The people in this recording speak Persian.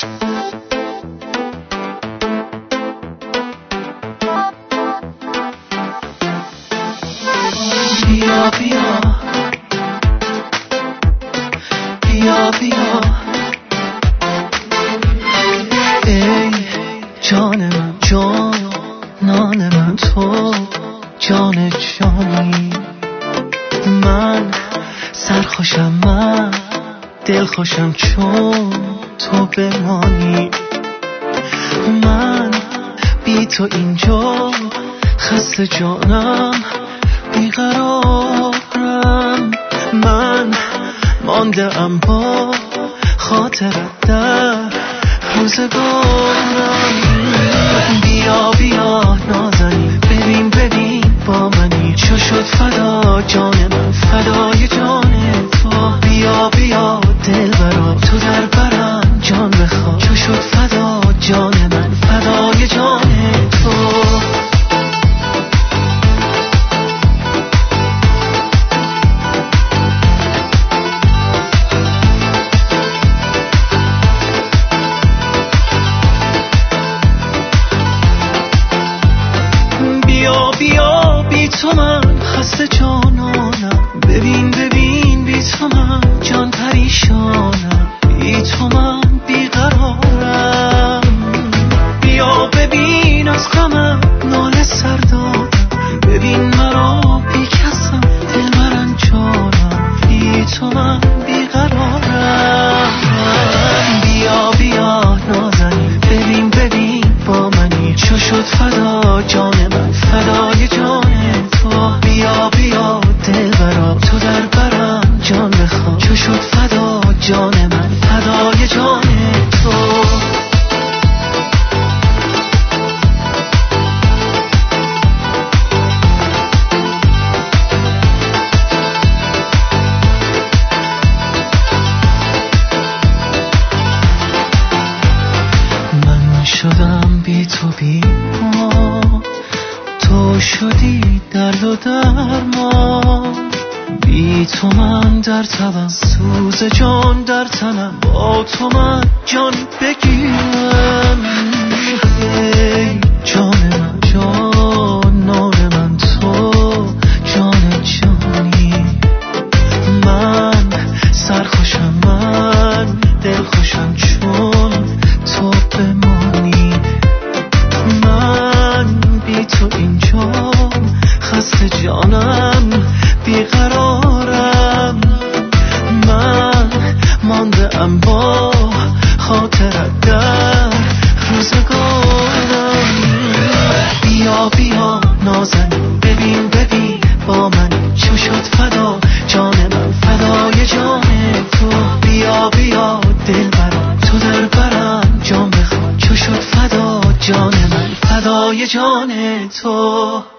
بیا بیا بیا بیا ای جان من، جانان من، تو جان جانی. من سرخوشم، من دلخوشم چون تو بمانی. من بی تو اینجا خسته جانم، بیقرارم. من مانده ام با خاطرت در روزگارم. بیا بیا نازنی، ببین ببین با منی، چو شد فدا جان من، فدای جان تو. بیا بیا دلبرا تو در برم جان بخواه، چو شد فدا جان من، فدای جان تو. بیا بی تو من خسته جانانم، ببین ببین بی تو من جان پریشانم، بی تو من بیقرارم. بیا ببین از غمم ناله سر دادم، ببین مرا بی کسم دل مرنجانم، بی تو من بیقرارم. بیا بیا نازنی، ببین ببین با منی، چو شد فدا جان من، فدای جان تو. بیا بیا دلبرا تو در برم جان بخواه، چو شد فدا جان من، فدای جان تو. من شدم بی تو بیمار، تو شدی درد و درمان. بی تو من در تبم، سوز جان در تنم، با تو من جان بگیرم. ای جان من، جانان من، تو جان جانی. من سرخوشم، من دلخوشم چون تو بمانی. من بی تو اینجا خسته جانم، بیقرارم. من مانده ام با خاطرت در روزگارم. بیا بیا نازنی، ببین ببین با من، چو شد فدا جان من، فدای جان تو. بیا بیا دلبرا تو در برم جان بخواه، چو شد فدا جان من، فدای جان تو.